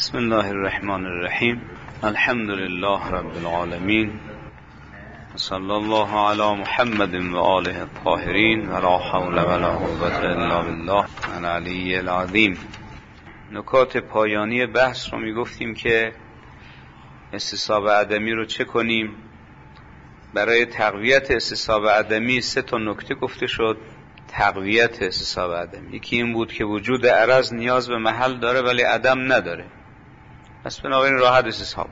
بسم الله الرحمن الرحیم. الحمد لله رب العالمین، صلی الله علی محمد و آله الطاهرین و لا حول ولا قوة الا بالله العلی العظیم. نکات پایانی بحث رو میگفتیم که استصحاب عدمی رو چه کنیم. برای تقویت استصحاب عدمی 3 نکته گفته شد. تقویت استصحاب عدمی یکی این بود که وجود عرض نیاز به محل داره ولی عدم نداره، پس بنابراین راحت استصحاب.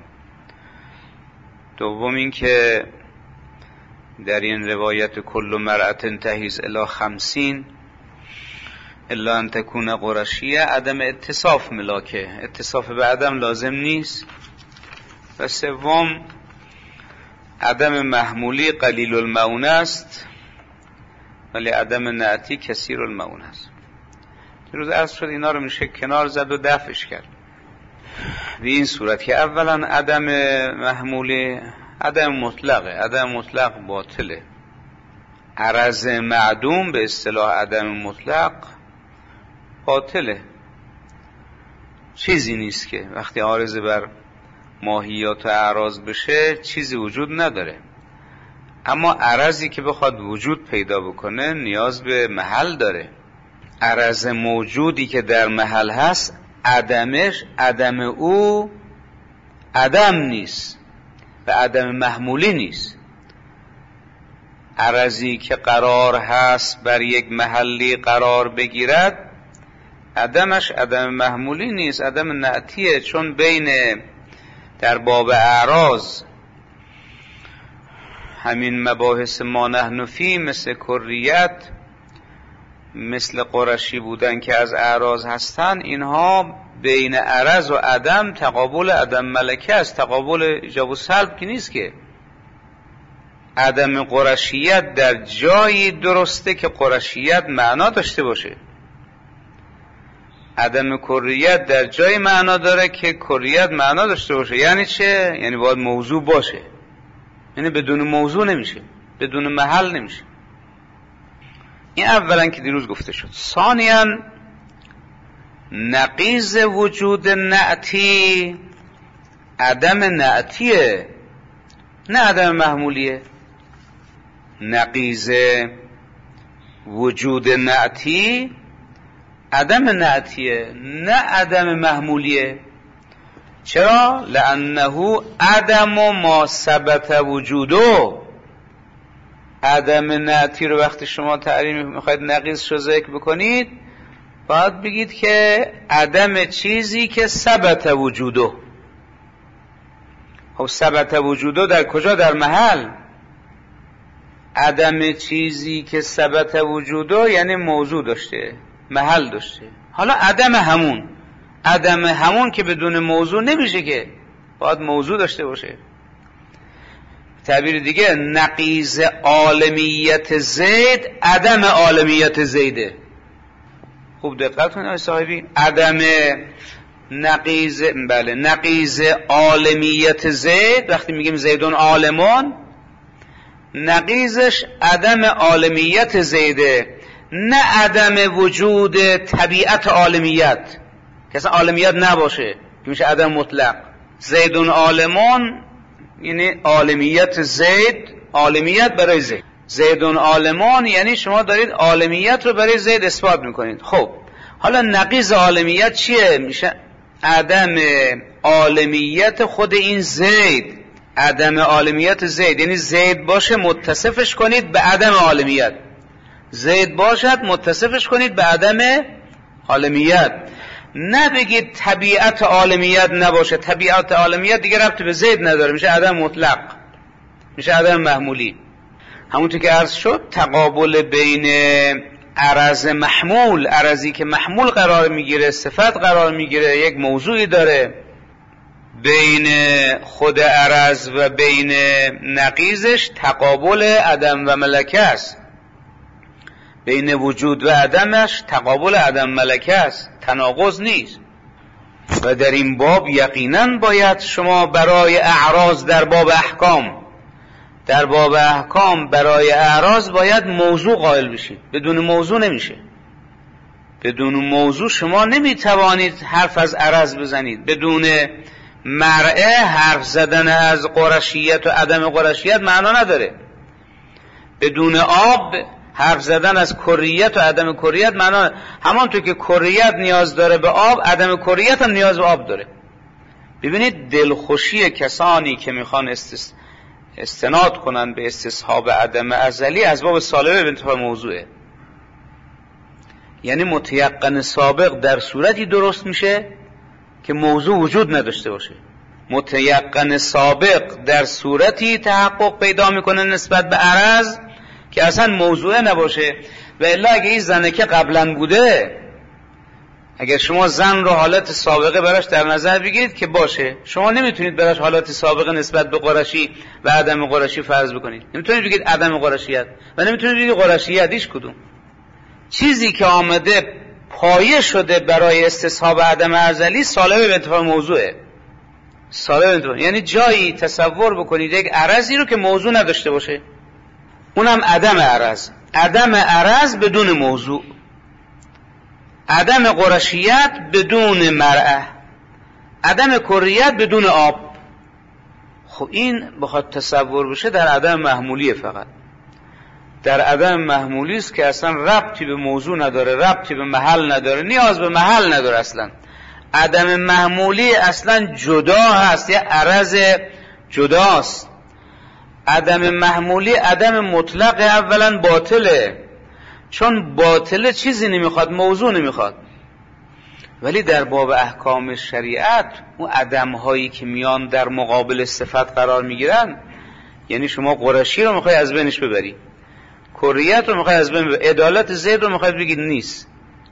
دوم این که در این روایت کل مرأة تحیز الی 50 الا ان تکون قرشیه عدم اتصاف ملاکه، اتصاف به عدم لازم نیست. و سوم عدم محمولی قلیل المعونه است ولی عدم نعتی کثیر المعونه است. دیروز عرض شد اینا رو میشه کنار زد و دفعش کرد به این صورت که اولا عدم محمولی عدم مطلقه، عدم مطلق باطله. عرض معدوم به اصطلاح عدم مطلق باطله، چیزی نیست که وقتی عارض بر ماهیات و اعراض بشه چیزی وجود نداره. اما عرضی که بخواد وجود پیدا بکنه نیاز به محل داره. عرض موجودی که در محل هست عدمش عدم او عدم نیست و عدم محمولی نیست. عرضی که قرار هست بر یک محلی قرار بگیرد عدمش عدم محمولی نیست، عدم نعتیه. چون بین در باب اعراض همین مباحث ما نحن فی مثل کریت، مثل قرشی بودن که از اعراض هستن، اینها بین عرض و عدم تقابل عدم ملکه است، تقابل ایجاب و سلب که نیست. که عدم قرشیت در جایی درسته که قرشیت معنا داشته باشه، عدم کریت در جای معنا داره که کریت معنا داشته باشه. یعنی چه؟ یعنی باید موضوع باشه، یعنی بدون موضوع نمیشه، بدون محل نمیشه. این اولا که دیروز گفته شد. ثانیاً نقیض وجود نعتی عدم نعتیه نه عدم محمولیه. نقیض وجود نعتی عدم نعتیه نه عدم محمولیه. چرا؟ لانه عدم ما ثبت وجوده. عدم نعتی رو وقتی شما تعریف میخواید نقیض رو ذکر بکنید باید بگید که عدم چیزی که ثبت وجوده. خب ثبت وجوده در کجا؟ در محل. عدم چیزی که ثبت وجوده یعنی موضوع داشته، محل داشته. حالا عدم همون که بدون موضوع نمیشه، که باید موضوع داشته باشه. تعبیر دیگه نقیض عالمیت زید عدم عالمیت زیده. خوب دقت کنید آقای صاحبی. عدم نقیض، بله، نقیض عالمیت زید وقتی میگیم زیدون عالمون، نقیضش عدم عالمیت زیده نه عدم وجود طبیعت عالمیت که اصلا عالمیت نباشه که میشه عدم مطلق. زیدون عالمون یعنی عالمیت زید، عالمیت برای زید. زیدون عالمون یعنی شما دارید عالمیت رو برای زید اثبات میکنید. خب حالا نقیض عالمیت چیه؟ میشه عدم عالمیت خود این زید. عدم عالمیت زید یعنی زید باشه متصفش کنید به عدم عالمیت، زید باشد متصفش کنید به عدم عالمیت. نه بگید طبیعت عالمیت نباشه، طبیعت عالمیت دیگه ربطی به زید نداره، میشه عدم مطلق، میشه عدم محمولی. همونطور که عرض شد تقابل بین عرض محمول، عرضی که محمول قرار میگیره، صفت قرار میگیره، یک موضوعی داره، بین خود عرض و بین نقیضش تقابل عدم و ملکه است. بین وجود و عدمش تقابل عدم ملکه است، تناقض نیست. و در این باب یقینا باید شما برای اعراض در باب احکام برای اعراض باید موضوع قائل بشید، بدون موضوع نمیشه. بدون موضوع شما نمیتوانید حرف از عرض بزنید. بدون مرعه حرف زدن از قرشیت و عدم قرشیت معنا نداره. بدون آب حرف زدن از کریت و عدم کریت معنا نداره. همانطور که کریت نیاز داره به آب، عدم کریت هم نیاز به آب داره. ببینید دلخوشی کسانی که میخوان استناد کنن به استصحاب عدم ازلی از باب سالبه به انتفاع موضوعه. یعنی متیقن سابق در صورتی درست میشه که موضوع وجود نداشته باشه. متیقن سابق در صورتی تحقق پیدا میکنه نسبت به عرض که اصلا موضوع نباشه. و الا اگه این زنه که قبلا بوده، اگر شما زن رو حالت سابقه براش در نظر بگیرید که باشه، شما نمیتونید براش حالت سابقه نسبت به قرشی و عدم قرشی فرض بکنید. نمیتونید بگید عدم قرشیت و نمیتونید بگید قرشیت. هیچ کدوم چیزی که آمده پایه شده برای استصحاب عدم ازلی سالب به اتفاق موضوعه. سالب به اتفاق، یعنی جایی تصور بکنید یک عرضی رو که موضوع نداشته باشه، اونم عدم عرض. عدم عرض بدون موضوع، عدم قرشیت بدون مرعه، عدم کریت بدون آب. خب این بخواد تصور بشه در عدم محمولیه. فقط در عدم محمولی است که اصلا ربطی به موضوع نداره، ربطی به محل نداره، نیاز به محل نداره. اصلا عدم محمولی اصلا جدا هست، یه عرض جداست. عدم محمولی عدم مطلق اولا باطله، چون باطله چیزی نمیخواد، موضوع نمیخواد. ولی در باب احکام شریعت اون عدم هایی که میان در مقابل صفت قرار میگیرن، یعنی شما قرشی رو میخوای از بینش ببری، کریت رو میخوای از بین ببری، عدالت زید رو میخوای بگید نیست.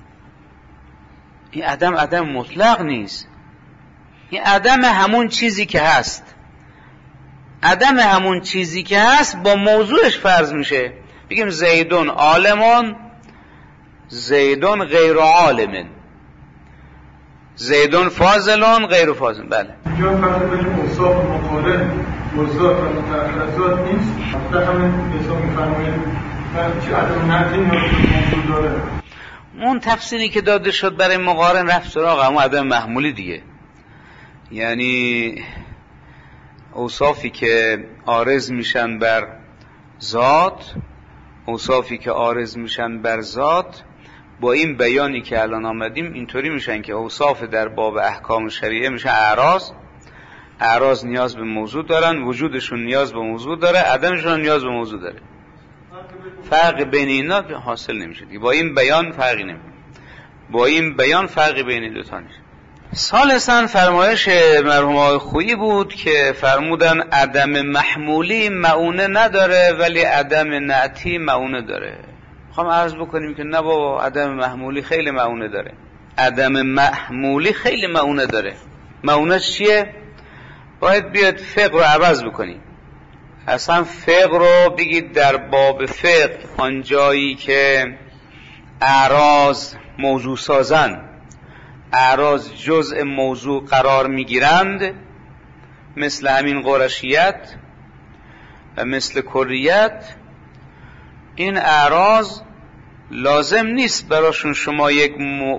این عدم مطلق نیست. این عدم همون چیزی که هست. عدم همون چیزی که هست با موضوعش فرض میشه. بگیم زیدون عالمون، زیدون غیر عالمن، زیدون فاضلون غیر فاضل. بله اینجا فرض کنیم اوصاف مقارن موضوعات و متأخرات نیست، در همین حساب میفرمایید چه عدم نقلی موضوع داره. اون تفسیری که داده شد برای مقارن رفت سراغ همون عدم محمولی دیگه. یعنی اوصافی که عارض میشن بر ذات، اوصافی که عارض میشن بر ذات با این بیانی که الان آمدیم اینطوری میشن که اوصاف در باب احکام شریعه میشن اعراض. اعراض نیاز به موضوع دارن، وجودشون نیاز به موضوع داره، عدمشون نیاز به موضوع داره. فرق بین اینا حاصل نمیشه دیگه. با این بیان فرقی نمیشه، با این بیان فرقی بین این دو تا نیست. ثالثاً فرمایش مرحوم آقای خویی بود که فرمودن عدم محمولی معونه نداره ولی عدم نعتی معونه داره. میخوام عرض بکنیم که نه بابا، عدم محمولی خیلی معونه داره. عدم محمولی خیلی معونه داره. معونه چیه؟ باید بیاد فقه رو عوض بکنید. اصلا فقه رو بگید در باب فقه آنجایی که اعراض موضوع سازن، اعراض جزء موضوع قرار میگیرند، مثل همین قرشیت و مثل کریت، این اعراض لازم نیست براشون شما یک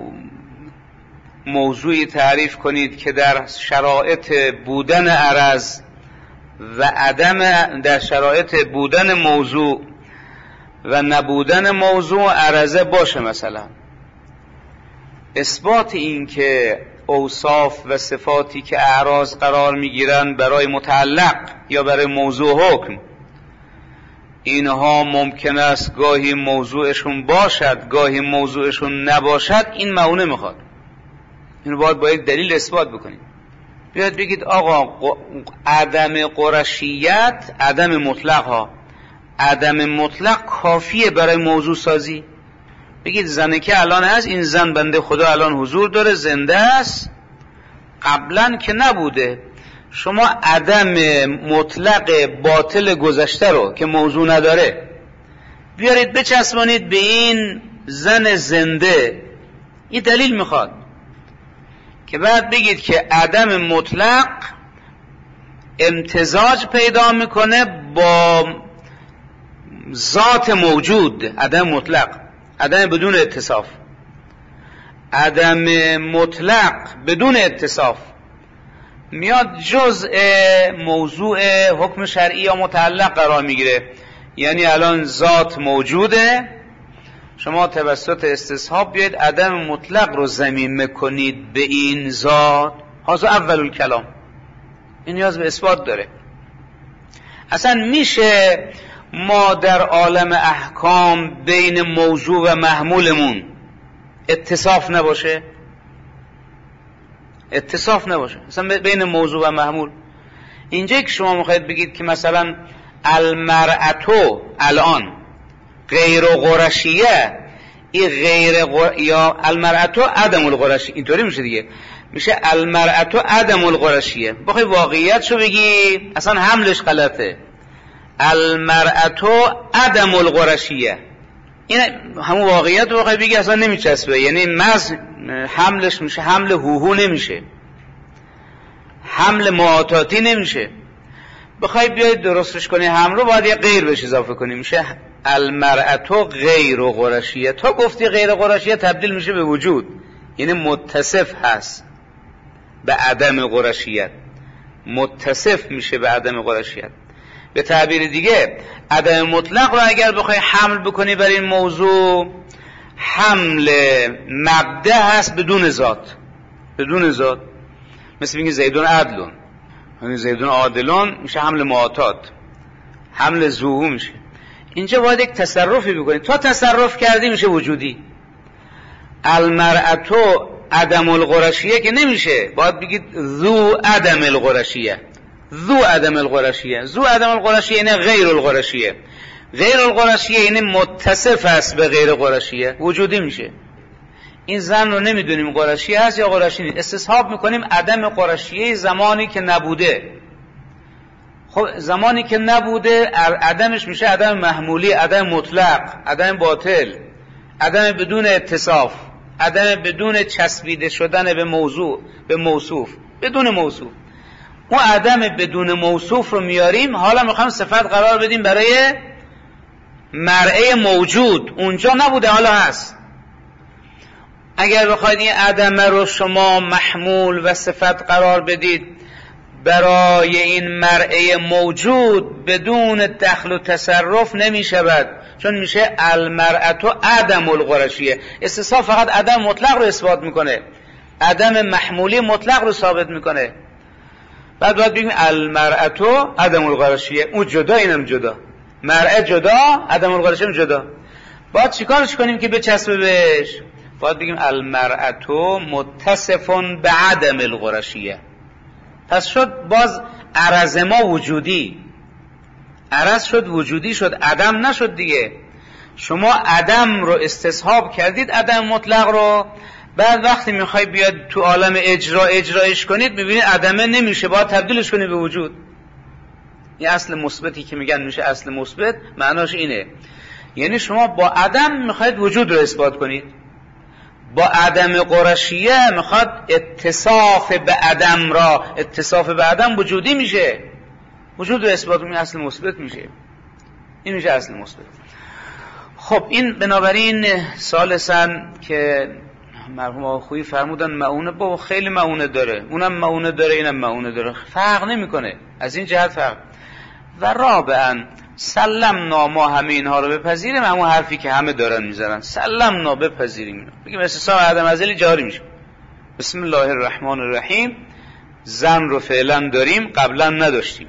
موضوعی تعریف کنید که در شرایط بودن عرض و عدم، در شرایط بودن موضوع و نبودن موضوع عرضه باشه. مثلا اثبات این که اوصاف و صفاتی که اعراض قرار میگیرن برای متعلق یا برای موضوع حکم، اینها ممکن است گاهی موضوعشون باشد گاهی موضوعشون نباشد، این معونه میخواد. اینو باید با یک دلیل اثبات بکنید. بیاد بگید آقا عدم قرشیت عدم مطلق ها، عدم مطلق کافیه برای موضوع سازی. بگید زنه که الان هست، این زن بنده خدا الان حضور داره، زنده است، قبلا که نبوده. شما عدم مطلق باطل گذشته رو که موضوع نداره بیارید بچسبانید به این زن زنده، این دلیل میخواد که بعد بگید که عدم مطلق امتزاج پیدا میکنه با ذات موجود. عدم مطلق، عدم بدون اتصاف. عدم مطلق بدون اتصاف میاد جزء موضوع حکم شرعی یا متعلق قرار میگیره. یعنی الان ذات موجوده، شما توسط استصحاب بیاید عدم مطلق رو ضمیمه کنید به این ذات. هذا اول الکلام، این نیاز به اثبات داره. اصلا میشه ما در عالم احکام بین موضوع و محمولمون اتصاف نباشه؟ اتصاف نباشه اصلا بین موضوع و محمول. اینجا که شما میخواید بگید که مثلا المرأتو الان غیر قرشیه، این یا المرأتو عدم القرشیه، اینطوری میشه دیگه، میشه المرأتو عدم القرشیه. بخوای واقعیت شو بگی اصلا حملش غلطه. المرأتو عدم القرشیه، این همون واقعیت رو بخوای بگی اصلا نمیچسبه. یعنی حملش میشه حمل هوهو نمیشه، حمل معاطاتی نمیشه. بخوای بیاید درستش کنی حمل رو باید یه غیر بهش اضافه کنی، میشه المرأتو غیر قرشیه. تا گفتی غیر قرشیه تبدیل میشه به وجود، یعنی متصف هست به عدم قرشیت، متصف میشه به عدم قرشیت. به تعبیر دیگه عدم مطلق رو اگر بخوای حمل بکنی بر این موضوع، حمل مبدأ هست بدون ذات، بدون ذات. مثل میگه زیدون عدلون، یعنی زیدون عادلون میشه حمل معاطات، حمل ظهور میشه. اینجا باید یک تصرفی بکنی، تا تصرف کردی میشه وجودی. المرأتو عدم القرشیه که نمیشه، باید بگید ذو عدم القرشیه، ذو عدم القرشیه. ذو عدم القرشیه یعنی غیر القرشیه، غیر القرشیه یعنی متصف است به غیر قرشیه، وجودی میشه. این زن رو نمیدونیم قرشیه هست یا قرشی نیست، استصحاب میکنیم عدم قرشیه زمانی که نبوده. خب زمانی که نبوده عدمش میشه عدم محمولی، عدم مطلق، عدم باطل، عدم بدون اتصاف، عدم بدون چسبیده شدن به موضوع، به موصوف، بدون موصوف. اون عدم بدون موصوف رو میاریم، حالا میخوایم صفت قرار بدیم برای مرعه موجود، اونجا نبوده حالا هست. اگر بخواید این عدم رو شما محمول و صفت قرار بدید برای این مرعه موجود بدون دخل و تصرف نمی شود، چون میشه المرأتو عدم القرشیه. استصحاب فقط عدم مطلق رو اثبات میکنه، عدم محمولی مطلق رو ثابت میکنه. بعد باید بگیم المرأتو عدم القرشیه، اون جدا اینم جدا، مرعه جدا عدم القرشیه جدا. باید چیکارش کنیم که بچسبه بهش؟ باید بگیم المرأتو متصفون به عدم القرشیه. پس شد باز عرض ما وجودی، عرض شد وجودی شد، عدم نشد دیگه. شما عدم رو استصحاب کردید، عدم مطلق رو، بعد وقتی میخوای بیاد تو عالم اجرایش کنید میبینید عدمه نمیشه، باید تبدیلش کنید به وجود. این اصل مثبتی که میگن میشه اصل مثبت، معناش اینه، یعنی شما با عدم میخواید وجود رو اثبات کنید، با عدم قرشیه میخواد اتصاف به عدم را، اتصاف به عدم وجودی میشه، وجود رو اثبات کنید، اصل مثبت میشه، این میشه اصل مثبت. خب این بنابراین ثالثاً که مرحوم آقای فرمودن معونه، با خیلی معونه داره، اونم معونه داره اینم معونه داره، فرق نمیکنه از این جهت فرق. و رابعاً سلمنا، ما همه اینها رو بپذیریم، همون حرفی که همه دارن میذارن، سلمنا بپذیریم اینو، بگیم استثناء عدم ازلی جاری میشه. بسم الله الرحمن الرحیم. زن رو فعلا داریم، قبلا نداشتیم،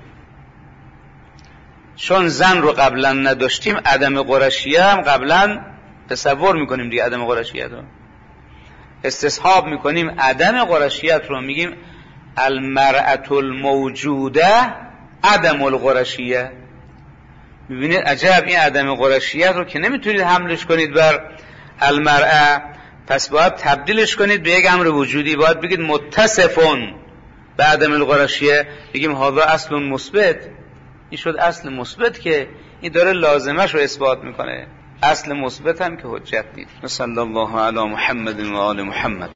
چون زن رو قبلا نداشتیم عدم قرشیه هم قبلا تصور میکنیم دیگه، عدم قرشیت رو استصحاب میکنیم، عدم قرشیت رو میگیم المرأة الموجوده عدم القرشیه. میبینید عجب، این عدم قرشیت رو که نمیتونید حملش کنید بر المرأة، پس باید تبدیلش کنید به یک امر وجودی، باید بگید متصفون به عدم القرشیه، بگیم هذا اصل مثبت. این شد اصل مثبت که این داره لازمش رو اثبات میکنه، اصل مثبت هم که حجت نیست. صلی الله علی محمد و آل محمد.